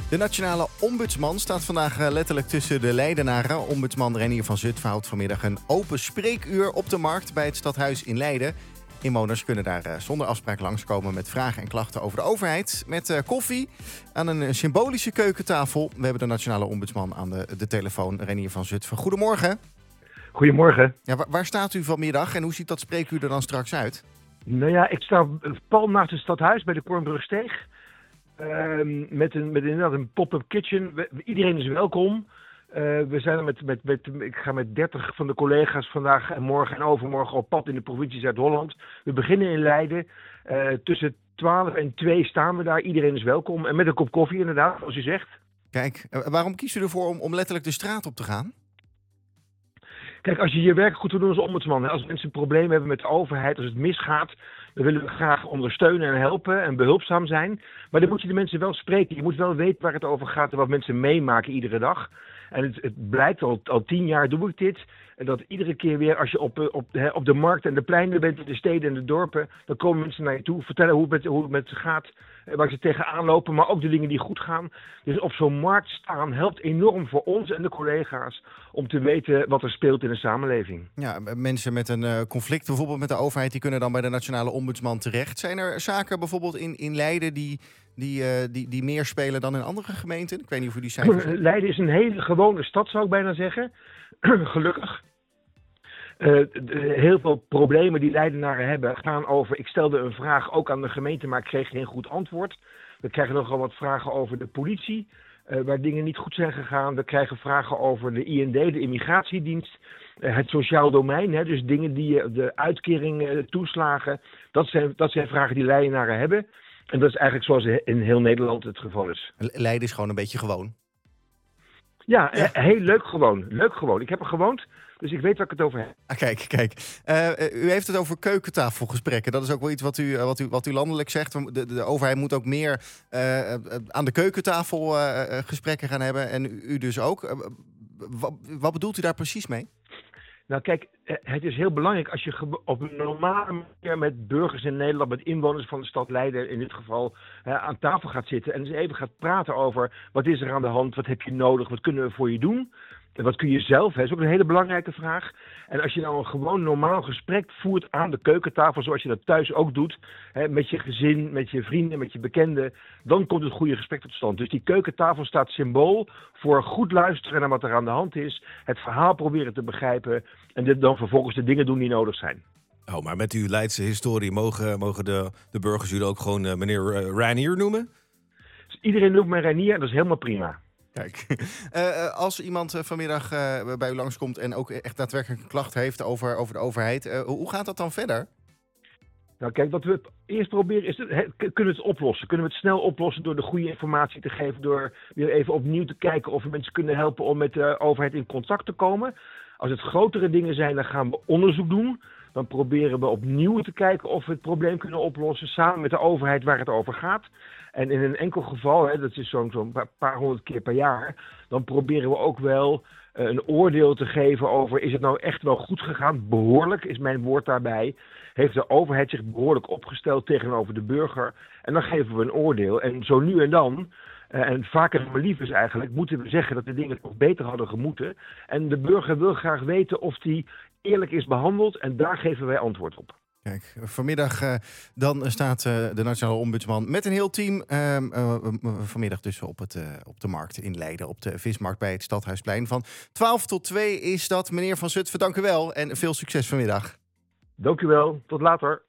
De nationale ombudsman staat vandaag letterlijk tussen de Leidenaren. Ombudsman Reinier van Zutphen houdt vanmiddag een open spreekuur op de markt bij het stadhuis in Leiden. Inwoners kunnen daar zonder afspraak langskomen met vragen en klachten over de overheid. Met koffie aan een symbolische keukentafel. We hebben de nationale ombudsman aan de telefoon, Reinier van Zutphen. Goedemorgen. Goedemorgen. Ja, waar staat u vanmiddag en hoe ziet dat spreekuur er dan straks uit? Nou ja, ik sta pal naast het stadhuis bij de Kornbrugsteeg. Met inderdaad een pop-up kitchen. Iedereen is welkom. We zijn er ik ga met 30 van de collega's vandaag en morgen en overmorgen op pad in de provincie Zuid-Holland. We beginnen in Leiden. Tussen 12 en 2 staan we daar. Iedereen is welkom. En met een kop koffie inderdaad, zoals u zegt. Kijk, waarom kiest u ervoor om letterlijk de straat op te gaan? Kijk, als je je werk goed wil doen als ombudsman, als mensen problemen hebben met de overheid, als het misgaat, dan willen we graag ondersteunen en helpen en behulpzaam zijn. Maar dan moet je de mensen wel spreken. Je moet wel weten waar het over gaat en wat mensen meemaken iedere dag. En het blijkt, al 10 jaar doe ik dit. En dat iedere keer weer, als je op de markt en de pleinen bent, in de steden en de dorpen, dan komen mensen naar je toe, vertellen hoe het met ze gaat, waar ze tegenaan lopen, maar ook de dingen die goed gaan. Dus op zo'n markt staan helpt enorm voor ons en de collega's om te weten wat er speelt in de samenleving. Ja, mensen met een conflict bijvoorbeeld met de overheid, die kunnen dan bij de nationale ombudsman terecht. Zijn er zaken bijvoorbeeld in Leiden die meer spelen dan in andere gemeenten? Ik weet niet of u die cijfers... Leiden is een hele gewone stad, zou ik bijna zeggen. Gelukkig. Heel veel problemen die Leidenaren hebben gaan over... Ik stelde een vraag ook aan de gemeente, maar ik kreeg geen goed antwoord. We krijgen nogal wat vragen over de politie, waar dingen niet goed zijn gegaan. We krijgen vragen over de IND, de immigratiedienst. Het sociaal domein, dus dingen die de uitkering, toeslagen. Dat zijn vragen die Leidenaren hebben. En dat is eigenlijk zoals in heel Nederland het geval is. Leiden is gewoon een beetje gewoon. Ja, heel leuk gewoon. Leuk gewoon. Ik heb er gewoond, dus ik weet waar ik het over heb. Kijk. U heeft het over keukentafelgesprekken. Dat is ook wel iets wat u landelijk zegt. De overheid moet ook meer aan de keukentafel gesprekken gaan hebben. En u dus ook. Wat bedoelt u daar precies mee? Nou kijk, het is heel belangrijk als je op een normale manier met burgers in Nederland, met inwoners van de stad Leiden in dit geval, aan tafel gaat zitten en eens even gaat praten over wat is er aan de hand, wat heb je nodig, wat kunnen we voor je doen. En wat kun je zelf? Dat is ook een hele belangrijke vraag. En als je nou een gewoon normaal gesprek voert aan de keukentafel, zoals je dat thuis ook doet, met je gezin, met je vrienden, met je bekenden, dan komt het goede gesprek tot stand. Dus die keukentafel staat symbool voor goed luisteren naar wat er aan de hand is, het verhaal proberen te begrijpen en dan vervolgens de dingen doen die nodig zijn. Oh, maar met uw Leidse historie mogen de burgers jullie ook gewoon meneer Reinier noemen? Dus iedereen noemt mij Reinier en dat is helemaal prima. Kijk, als iemand vanmiddag bij u langskomt en ook echt daadwerkelijk een klacht heeft over de overheid, hoe gaat dat dan verder? Nou kijk, wat we eerst proberen is, kunnen we het oplossen? Kunnen we het snel oplossen door de goede informatie te geven, door weer even opnieuw te kijken of we mensen kunnen helpen om met de overheid in contact te komen? Als het grotere dingen zijn, dan gaan we onderzoek doen. Dan proberen we opnieuw te kijken of we het probleem kunnen oplossen samen met de overheid waar het over gaat. En in een enkel geval, dat is zo'n paar honderd keer per jaar, dan proberen we ook wel een oordeel te geven over, is het nou echt wel goed gegaan? Behoorlijk is mijn woord daarbij. Heeft de overheid zich behoorlijk opgesteld tegenover de burger? En dan geven we een oordeel. En zo nu en dan, en vaker dan maar lief is eigenlijk, moeten we zeggen dat de dingen toch beter hadden gemoeten. En de burger wil graag weten of die eerlijk is behandeld en daar geven wij antwoord op. Kijk, vanmiddag dan staat de nationale ombudsman met een heel team vanmiddag dus op de markt in Leiden, op de vismarkt bij het Stadhuisplein. Van 12 tot 2 is dat. Meneer Van Zutphen, dank u wel en veel succes vanmiddag. Dank u wel, tot later.